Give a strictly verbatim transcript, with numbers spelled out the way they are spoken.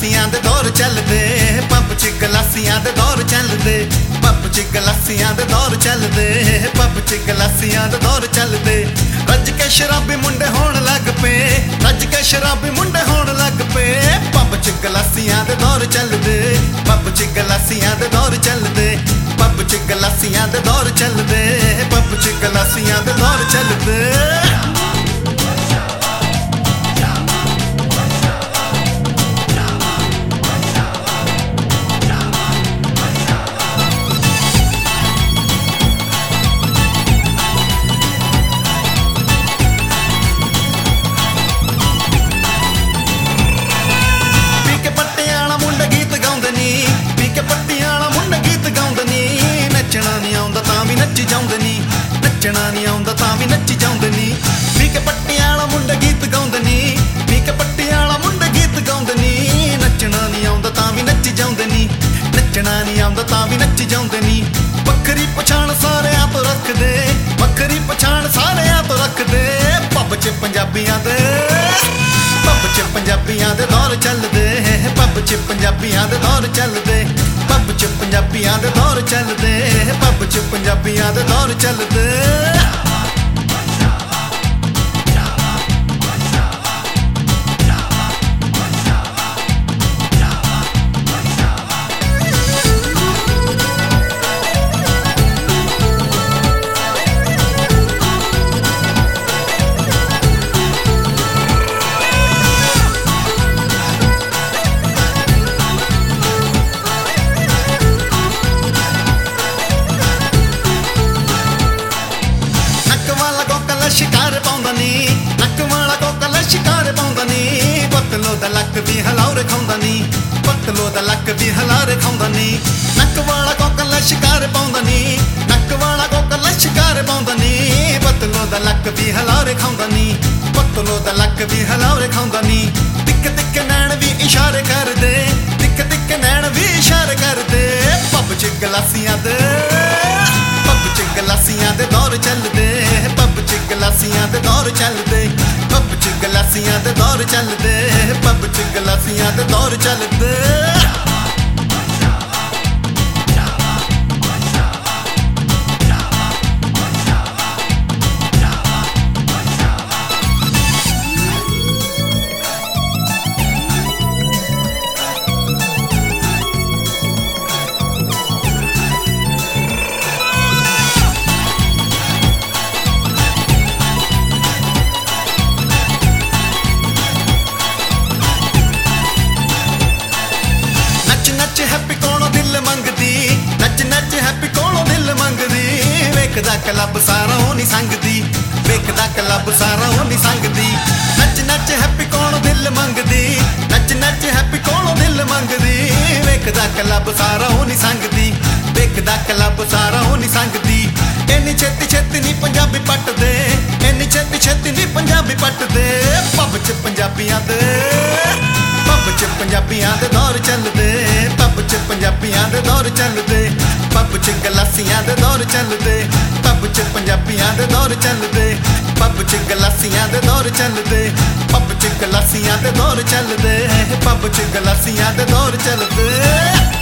ਗਲਾਸੀਆਂ ਦੇ ਦੌਰ ਚੱਲਦੇ ਪੱਬ 'ਚ ਗਲਾਸੀਆਂ ਦੇ ਦੌਰ ਚੱਲਦੇ ਪੱਬ 'ਚ ਗਲਾਸੀਆਂ ਦੇ ਦੌਰ ਚੱਲਦੇ ਪੱਬ 'ਚ ਗਲਾਸੀਆਂ ਦੇ ਦੌਰ ਚੱਲਦੇ ਰੱਜ ਕੇ ਸ਼ਰਾਬੀ ਮੁੰਡੇ ਹੋਣ ਲੱਗ ਪਏ ਰੱਜ ਕੇ ਸ਼ਰਾਬੀ ਮੁੰਡੇ ਹੋਣ ਲੱਗ ਪਏ ਪੱਬ 'ਚ ਗਲਾਸੀਆਂ ਦੇ ਦੌਰ ਚੱਲਦੇ ਪੱਬ 'ਚ ਗਲਾਸੀਆਂ ਦੇ ਦੌਰ ਚੱਲਦੇ ਪੱਬ 'ਚ ਗਲਾਸੀਆਂ ਦੇ ਦੌਰ ਚੱਲਦੇ ਪੱਬ 'ਚ ਗਲਾਸੀਆਂ ਦੇ ਦੌਰ ਚੱਲਦੇ ਜਾਂਦੇ ਨੀ ਨੱਚਣਾ ਨਹੀਂ ਆਉਂਦਾ ਤਾਂ ਵੀ ਨੱਚੀ ਜਾਂਦੇ ਨੀ ਵੀ ਕੇ ਪੱਟੀਆਂ ਵਾਲਾ ਮੁੰਡਾ ਗੀਤ ਗਾਉਂਦੇ ਨੀ ਵੀ ਕੇ ਪੱਟੀਆਂ ਵਾਲਾ ਮੁੰਡਾ ਗੀਤ ਗਾਉਂਦੇ ਨੀ ਨੱਚਣਾ ਨਹੀਂ ਆਉਂਦਾ ਤਾਂ ਵੀ ਨੱਚੀ ਜਾਂਦੇ ਨੀ ਨੱਚਣਾ ਨਹੀਂ ਆਉਂਦਾ ਤਾਂ ਵੀ ਨੱਚੀ ਜਾਂਦੇ ਨੀ ਵੱਖਰੀ ਪਛਾਣ ਸਾਰਿਆਂ ਤੋਂ ਰੱਖਦੇ ਵੱਖਰੀ ਪਛਾਣ ਸਾਰਿਆਂ ਤੋਂ ਰੱਖਦੇ ਪੱਬ 'ਚ ਪੰਜਾਬੀਆਂ ਦੇ ਪੱਬ 'ਚ ਪੰਜਾਬੀਆਂ ਦੇ ਦੌਰ ਚੱਲਦੇ ਪੱਬ 'ਚ ਪੰਜਾਬੀਆਂ ਦੇ ਦੌਰ ਚੱਲਦੇ ਪੱਬ 'ਚ ਪੰਜਾਬੀਆਂ ਦੇ ਦੌਰ ਚੱਲਦੇ ਪੱਬ 'ਚ ਪੰਜਾਬੀਆਂ ਦੇ ਦੌਰ ਚੱਲਦੇ शिकार पाउंदा नी नक वाला कोकला शिकार पाउंदा नी पतलो दा लक भी हलाउर खाउंदा नी पतलो दा लक भी हलाउर खाउंदा नी नक वाला कोकला शिकार पाउंदा नी नक वाला कोकला शिकार पाउंदा नी पतलो दा लक भी हलाउर खाउंदा नी पतलो दा लक भी हलाउर खाउंदा नी तिक तिक नैन भी इशारे कर दे तिक तिक नैन भी इशारे कर दे पब च गलासियां दे पब च गलासियां दे दौर चलदे पब च गलासियां दे दौर चलदे पब च गलासियां दे दौर चलदे पब च गलासियां दे दौर चलदे हैप्पी कोनो दिल मंगदी नच नच हैप्पी कोनो दिल मंगदी वेखदा क्लब सारा होनी संगदी वेखदा क्लब सारा होनी संगदी नच नच हैप्पी कोनो दिल मंगदी नच नच हैप्पी कोनो दिल मंगदी वेखदा क्लब सारा होनी संगदी वेखदा क्लब सारा होनी संगदी इन्नी छेती छेती नी पंजाबी पट दे इन्नी छेती छेती नी पंजाबी पट दे पब च पंजाबियां दे पब च पंजाबियां दे दौर चलदे पब च पंजाबियां दे दौर चलदे पब च गलासियां दे दौर चलदे पब च पंजाबियां दे दौर चलदे पब च गलासियां दे दौर चलदे पब च गलासियां दे दौर चलदे पब च गलासियां दे दौर चलदे